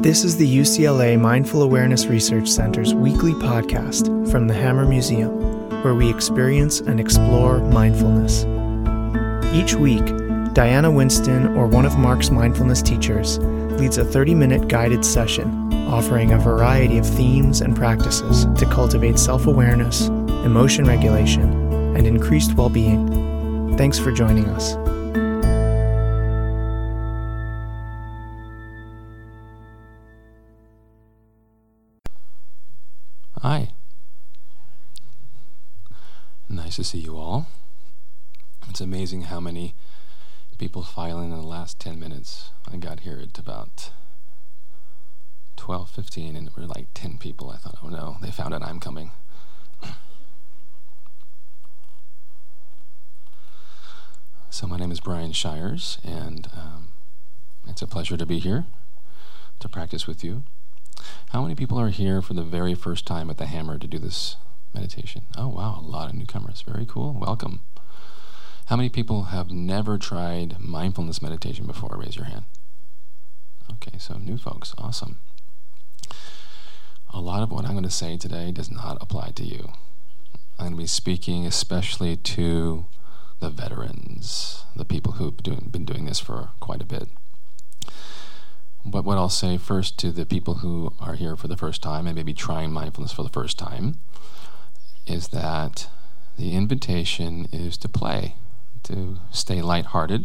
This is the UCLA Mindful Awareness Research Center's weekly podcast from the Hammer Museum, where we experience and explore mindfulness. Each week, Diana Winston or one of Mark's mindfulness teachers leads a 30-minute guided session offering a variety of themes and practices to cultivate self-awareness, emotion regulation, and increased well-being. Thanks for joining us. Hi. Nice to see you all. It's amazing how many people file in the last 10 minutes. I got here at about 12:15 and there were like 10 people. I thought, oh no, they found out I'm coming. So my name is Brian Shires, and it's a pleasure to be here to practice with you. How many people are here for the very first time at the Hammer to do this meditation? Oh wow, a lot of newcomers. Very cool. Welcome. How many people have never tried mindfulness meditation before? Raise your hand. Okay, so new folks. Awesome. A lot of what I'm going to say today does not apply to you. I'm going to be speaking especially to the veterans, the people who've been doing this for quite a bit. But what I'll say first to the people who are here for the first time and maybe trying mindfulness for the first time is that the invitation is to play, to stay lighthearted,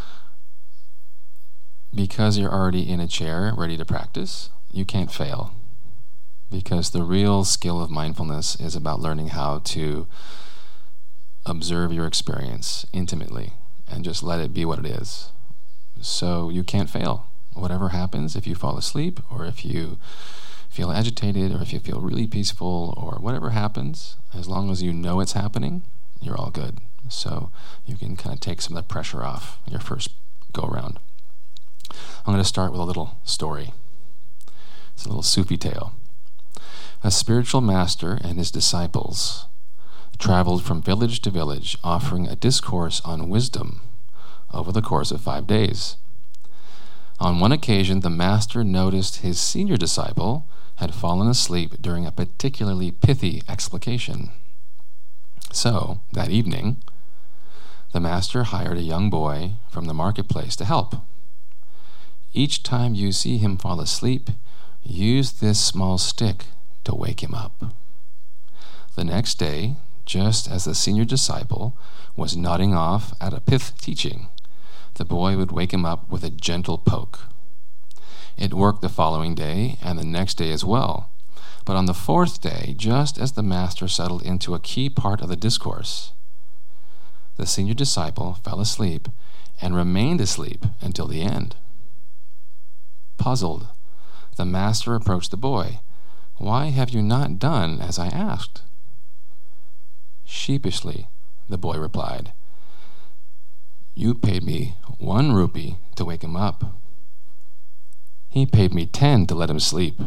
because you're already in a chair ready to practice. You can't fail, because the real skill of mindfulness is about learning how to observe your experience intimately and just let it be what it is. So you can't fail. Whatever happens, if you fall asleep or if you feel agitated or if you feel really peaceful or whatever happens, as long as you know it's happening, you're all good. So you can kind of take some of the pressure off your first go around. I'm going to start with a little story. It's a little Sufi tale. A spiritual master and his disciples traveled from village to village offering a discourse on wisdom over the course of 5 days. On one occasion, the master noticed his senior disciple had fallen asleep during a particularly pithy explication. So, that evening, the master hired a young boy from the marketplace to help. Each time you see him fall asleep, use this small stick to wake him up. The next day, just as the senior disciple was nodding off at a pith teaching, the boy would wake him up with a gentle poke. It worked the following day and the next day as well. But on the fourth day, just as the master settled into a key part of the discourse, the senior disciple fell asleep and remained asleep until the end. Puzzled, the master approached the boy. "Why have you not done as I asked?" Sheepishly, the boy replied, "You paid me 1 rupee to wake him up. He paid me 10 to let him sleep."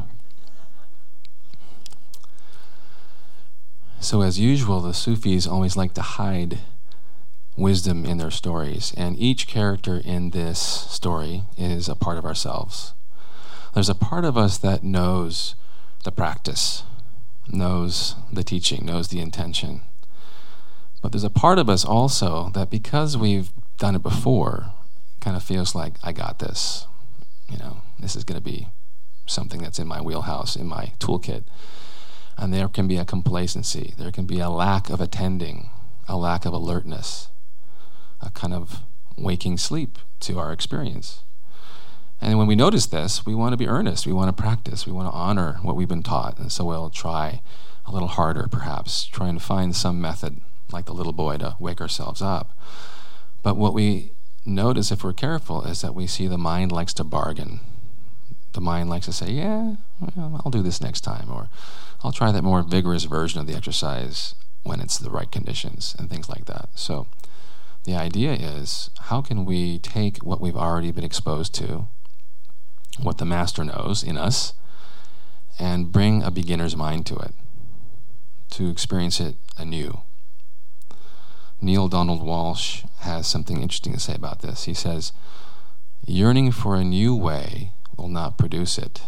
So as usual, the Sufis always like to hide wisdom in their stories, and each character in this story is a part of ourselves. There's a part of us that knows the practice, knows the teaching, knows the intention. But there's a part of us also that, because we've done it before, kind of feels like, I got this. This is going to be something that's in my wheelhouse, in my toolkit. And there can be a complacency. There can be a lack of attending, a lack of alertness, a kind of waking sleep to our experience. And when we notice this, we want to be earnest. We want to practice. We want to honor what we've been taught. And so we'll try a little harder, perhaps, try and find some method, like the little boy, to wake ourselves up. But what we notice, if we're careful, is that we see the mind likes to bargain. The mind likes to say, yeah, well, I'll do this next time, or I'll try that more vigorous version of the exercise when it's the right conditions, and things like that. So the idea is, how can we take what we've already been exposed to, what the master knows in us, and bring a beginner's mind to it, to experience it anew. Neil Donald Walsh has something interesting to say about this. He says, "Yearning for a new way will not produce it.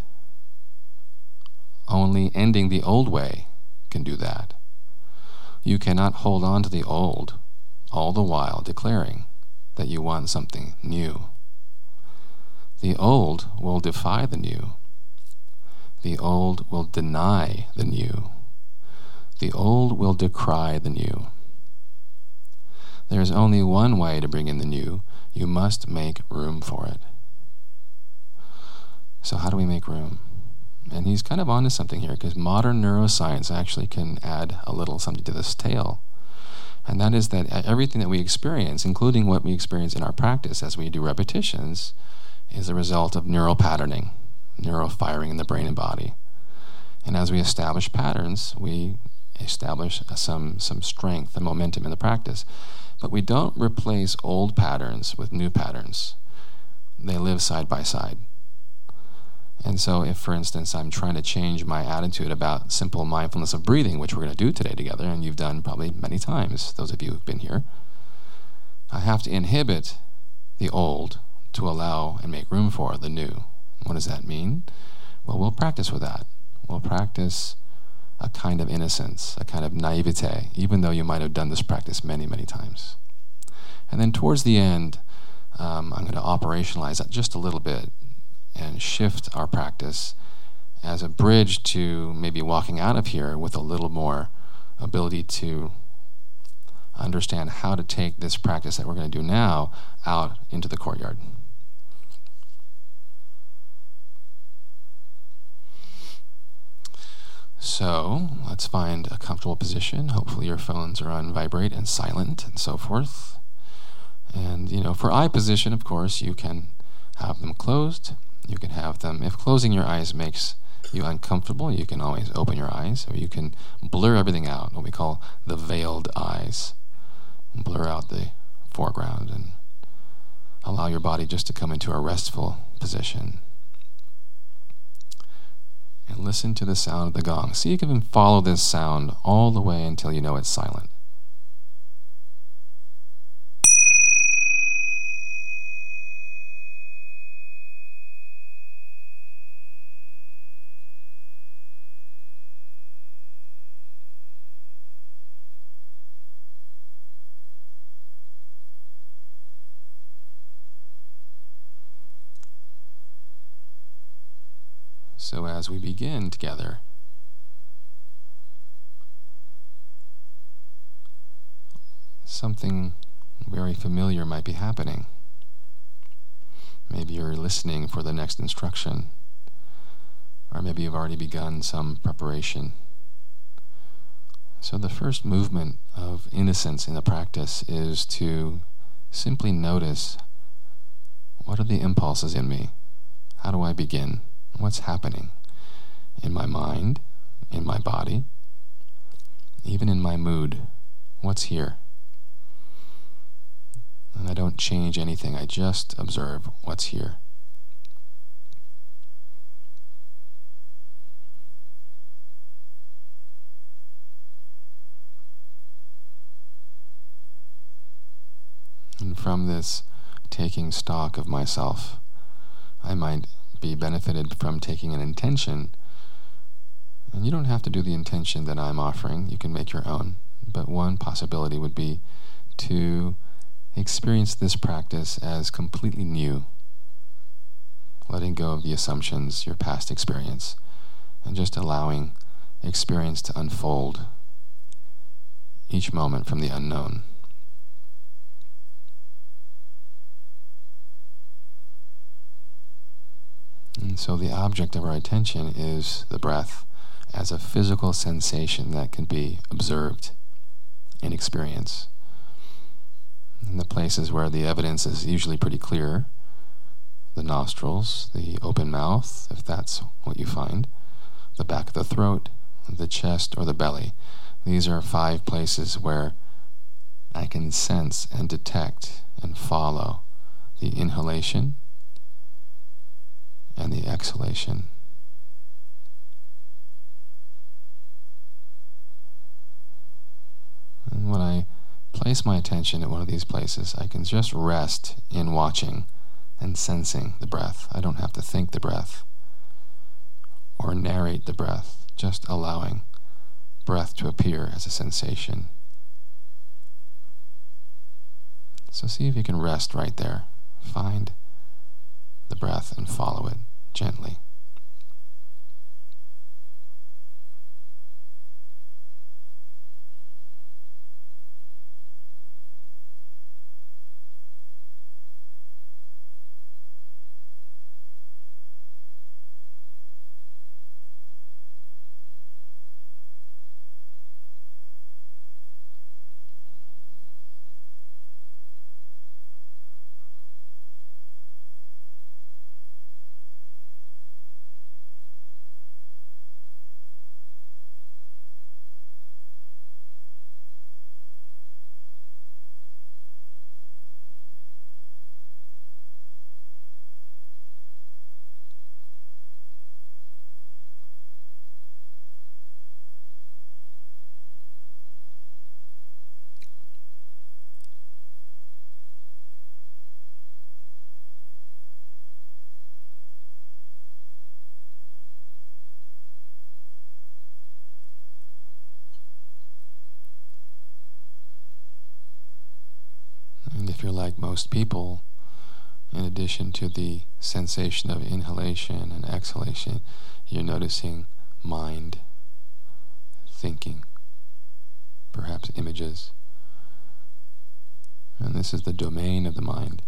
Only ending the old way can do that. You cannot hold on to the old, all the while declaring that you want something new. The old will defy the new. The old will deny the new. The old will decry the new. There is only one way to bring in the new. You must make room for it. So how do we make room? And he's kind of onto something here, because modern neuroscience actually can add a little something to this tale. And that is that everything that we experience, including what we experience in our practice as we do repetitions, is a result of neural patterning, neural firing in the brain and body. And as we establish patterns, we establish some strength and momentum in the practice. But we don't replace old patterns with new patterns. They live side by side. And so if, for instance, I'm trying to change my attitude about simple mindfulness of breathing, which we're going to do today together, and you've done probably many times, those of you who've been here, I have to inhibit the old to allow and make room for the new. What does that mean? Well, we'll practice with that. We'll practice a kind of innocence, a kind of naivete, even though you might have done this practice many, many times. And then towards the end, I'm going to operationalize that just a little bit and shift our practice as a bridge to maybe walking out of here with a little more ability to understand how to take this practice that we're going to do now out into the courtyard. So let's find a comfortable position. Hopefully your phones are on vibrate and silent and so forth. And, for eye position, of course, you can have them closed. You can have them, if closing your eyes makes you uncomfortable, you can always open your eyes, or you can blur everything out, what we call the veiled eyes. Blur out the foreground and allow your body just to come into a restful position. And listen to the sound of the gong. See if you can follow this sound all the way until you know it's silent. So as we begin together, something very familiar might be happening. Maybe you're listening for the next instruction, or maybe you've already begun some preparation. So the first movement of innocence in the practice is to simply notice, what are the impulses in me? How do I begin? What's happening in my mind, in my body, even in my mood? What's here? And I don't change anything. I just observe what's here. And from this taking stock of myself, I might be benefited from taking an intention. And you don't have to do the intention that I'm offering. You can make your own. But one possibility would be to experience this practice as completely new, letting go of the assumptions, your past experience, and just allowing experience to unfold each moment from the unknown. And so the object of our attention is the breath as a physical sensation that can be observed in experience. In the places where the evidence is usually pretty clear, the nostrils, the open mouth, if that's what you find, the back of the throat, the chest, or the belly. These are 5 places where I can sense and detect and follow the inhalation and the exhalation. And when I place my attention at one of these places, I can just rest in watching and sensing the breath. I don't have to think the breath or narrate the breath, just allowing breath to appear as a sensation. So see if you can rest right there. Find the breath and follow it gently. And if you're like most people, in addition to the sensation of inhalation and exhalation, you're noticing mind, thinking, perhaps images. And this is the domain of the mind.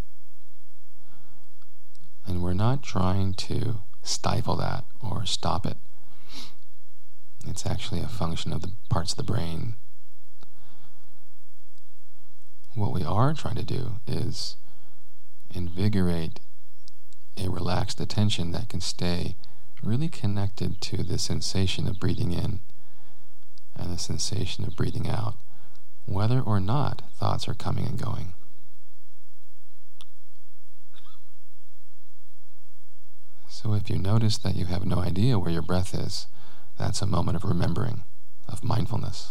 And we're not trying to stifle that or stop it. It's actually a function of the parts of the brain. What we are trying to do is invigorate a relaxed attention that can stay really connected to the sensation of breathing in and the sensation of breathing out, whether or not thoughts are coming and going. So if you notice that you have no idea where your breath is, that's a moment of remembering, of mindfulness.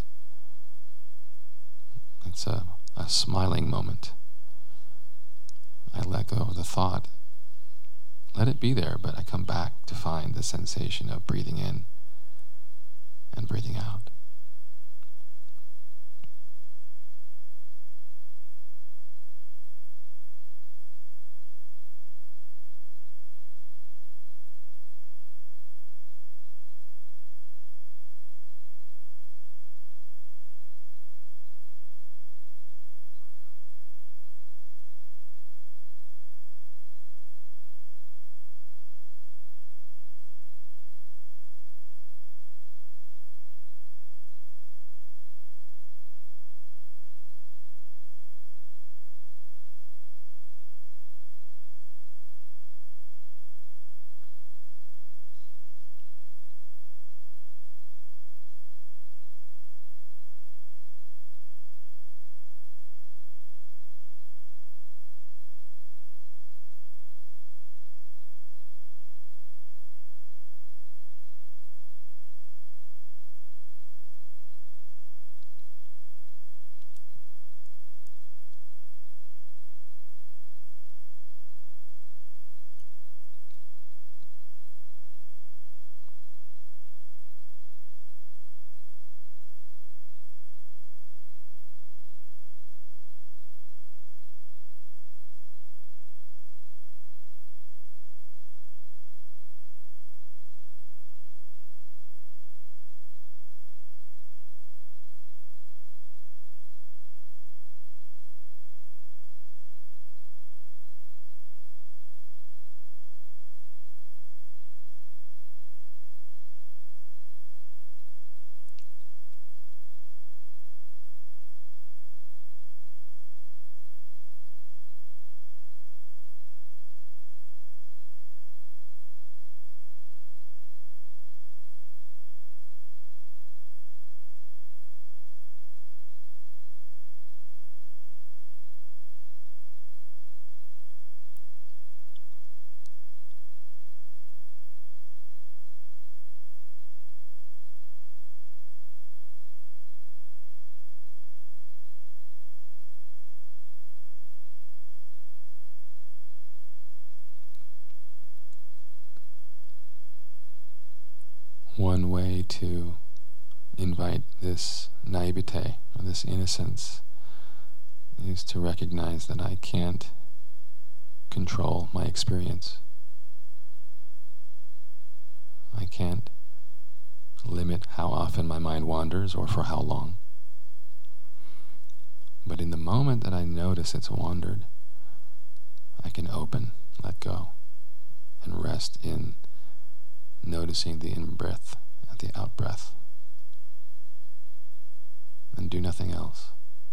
It's a smiling moment. I let go of the thought, let it be there, but I come back to find the sensation of breathing in and breathing out. one way to invite this naivete, or this innocence, is to recognize that I can't control my experience. I can't limit how often my mind wanders or for how long. But in the moment that I notice it's wandered, I can open, let go, and rest in noticing the in-breath and the out-breath, and do nothing else.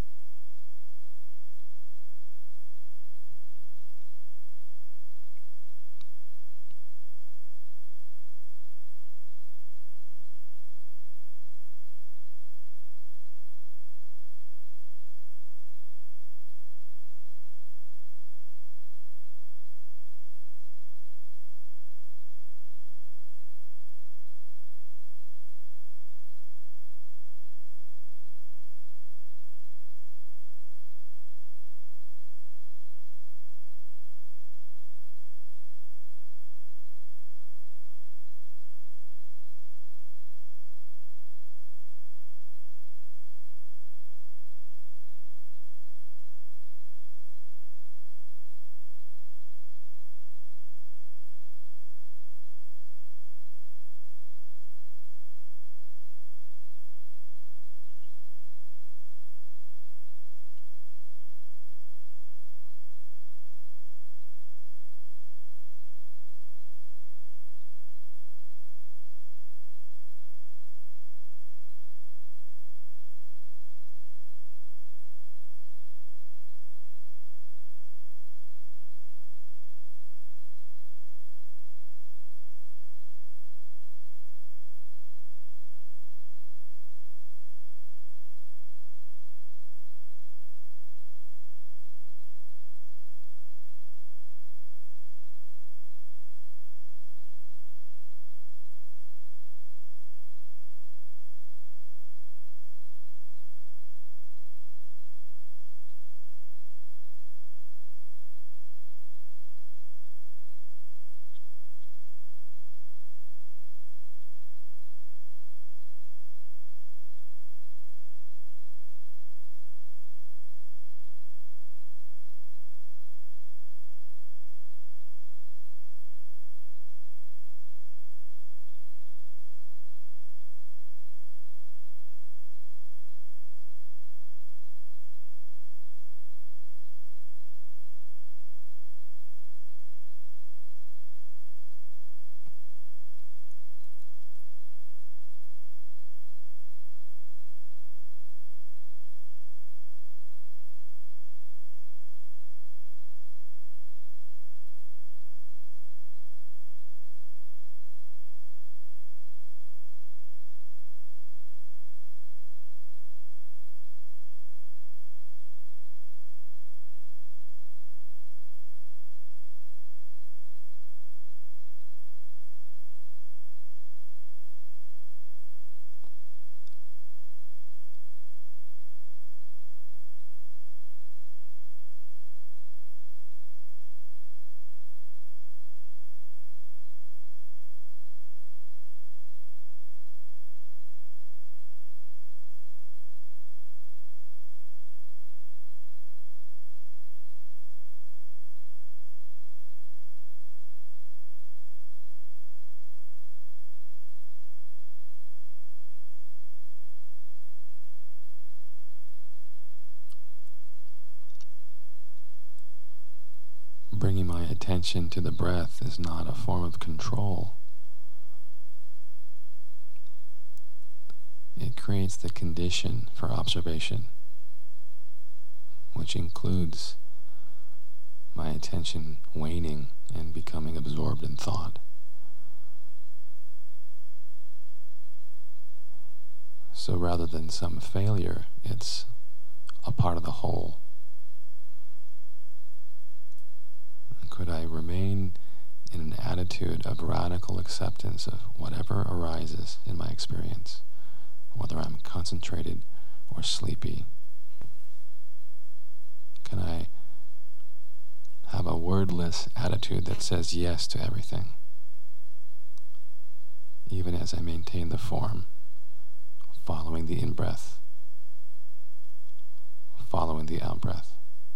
Bringing my attention to the breath is not a form of control. It creates the condition for observation, which includes my attention waning and becoming absorbed in thought. So rather than some failure, it's a part of the whole. Could I remain in an attitude of radical acceptance of whatever arises in my experience, whether I'm concentrated or sleepy? Can I have a wordless attitude that says yes to everything, even as I maintain the form, following the in-breath, following the out-breath.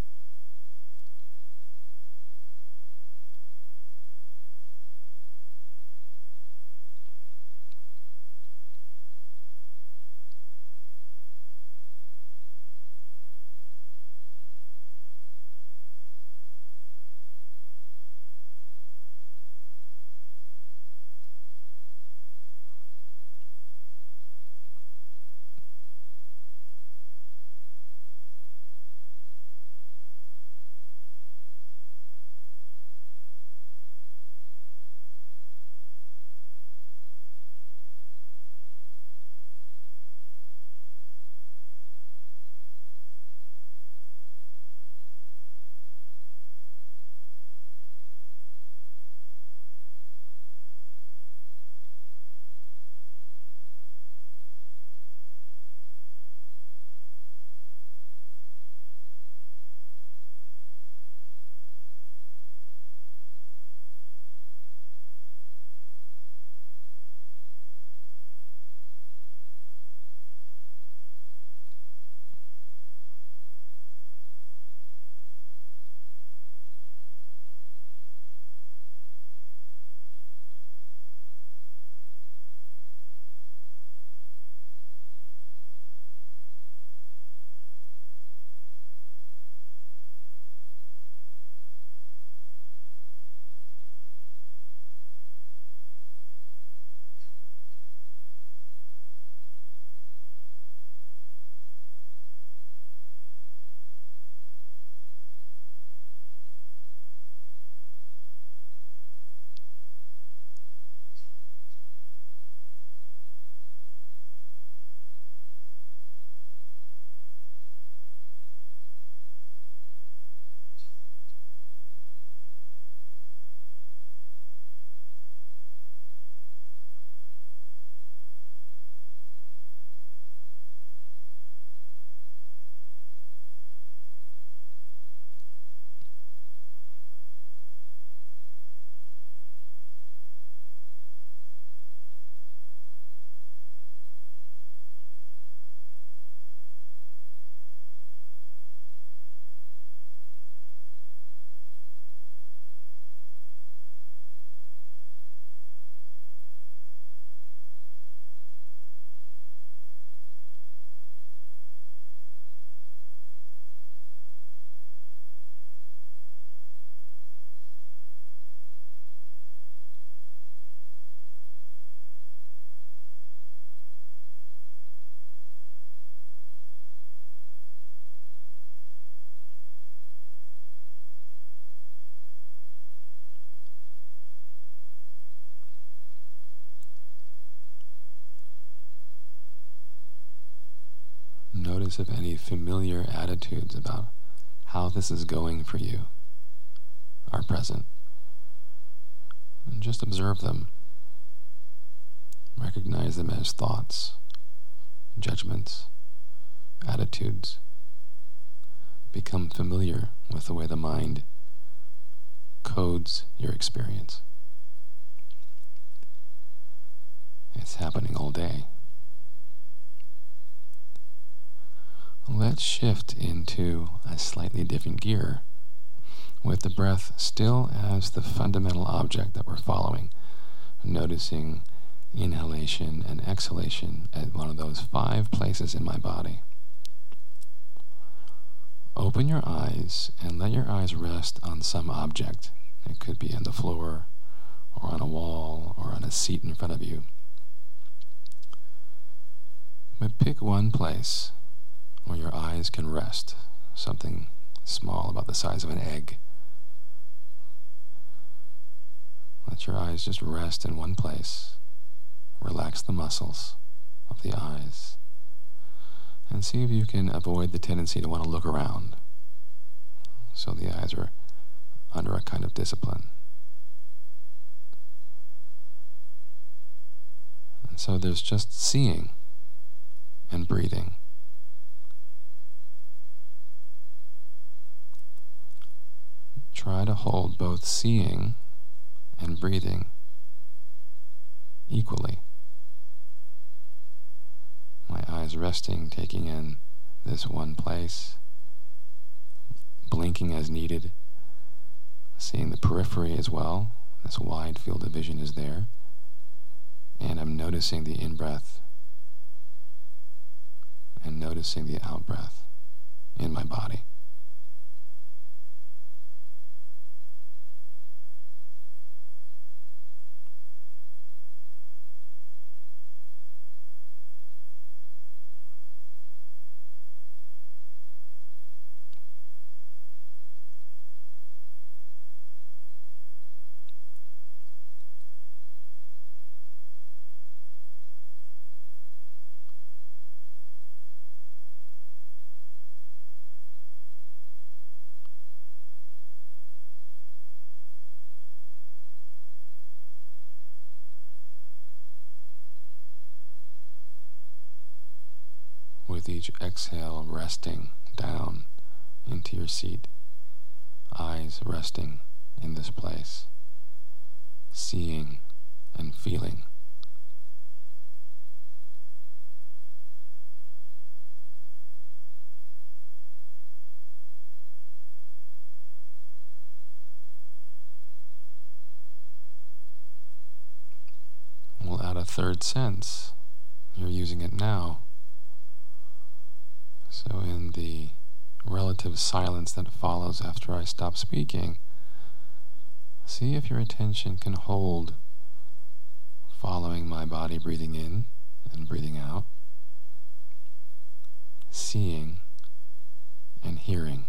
Notice if any familiar attitudes about how this is going for you are present. And just observe them. Recognize them as thoughts, judgments, attitudes. Become familiar with the way the mind codes your experience. It's happening all day. Let's shift into a slightly different gear, with the breath still as the fundamental object that we're following, noticing inhalation and exhalation at one of those 5 places in my body. Open your eyes and let your eyes rest on some object. It could be on the floor, or on a wall, or on a seat in front of you. But pick one place where your eyes can rest, something small about the size of an egg. Let your eyes just rest in one place. Relax the muscles of the eyes, and see if you can avoid the tendency to want to look around, so the eyes are under a kind of discipline. And so there's just seeing and breathing. Try to hold both seeing and breathing equally. My eyes resting, taking in this one place, blinking as needed, seeing the periphery as well. This wide field of vision is there. And I'm noticing the in-breath and noticing the out-breath in my body. With each exhale, resting down into your seat, eyes resting in this place, seeing and feeling. We'll add a third sense. You're using it now. So in the relative silence that follows after I stop speaking, see if your attention can hold following my body breathing in and breathing out, seeing and hearing.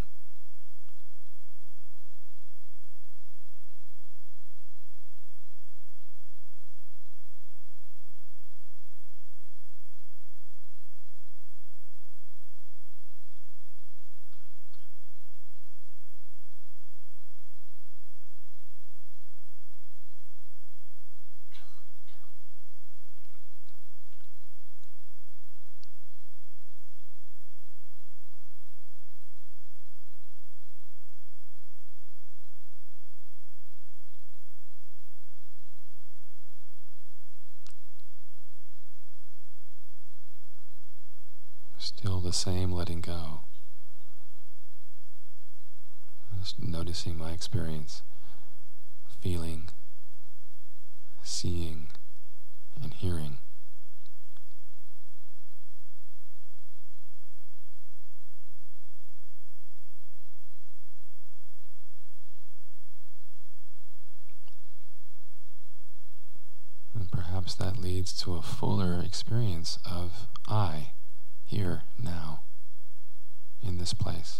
Still the same letting go. Just noticing my experience, feeling, seeing, and hearing. And perhaps that leads to a fuller experience of I, here, now, in this place.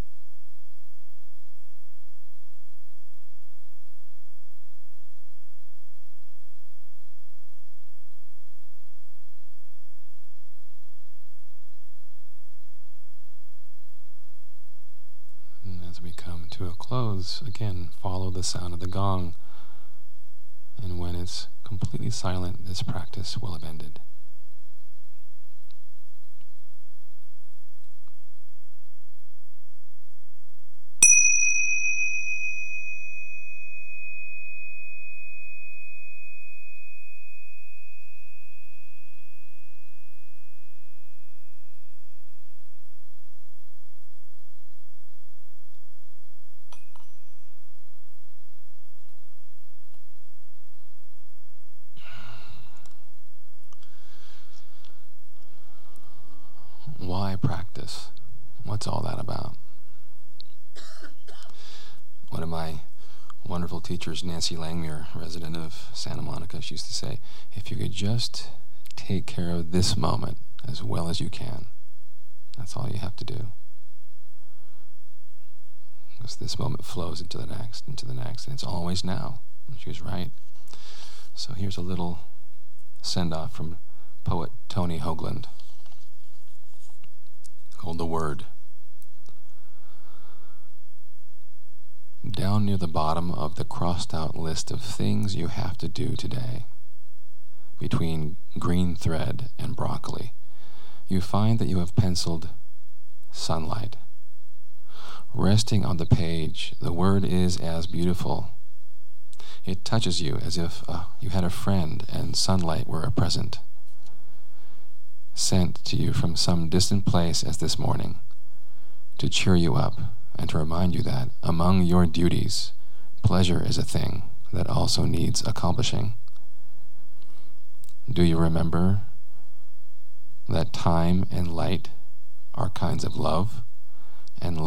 And as we come to a close, again, follow the sound of the gong. And when it's completely silent, this practice will have ended. Why practice? What's all that about? One of my wonderful teachers, Nancy Langmuir, resident of Santa Monica, she used to say, if you could just take care of this moment as well as you can, that's all you have to do. Because this moment flows into the next, and it's always now. And she was right. So here's a little send-off from poet Tony Hoagland, called The Word. Down near the bottom of the crossed-out list of things you have to do today, between green thread and broccoli, you find that you have penciled sunlight. Resting on the page, the word is as beautiful. It touches you as if you had a friend and sunlight were a present, sent to you from some distant place as this morning, to cheer you up and to remind you that among your duties, pleasure is a thing that also needs accomplishing. Do you remember that time and light are kinds of love, and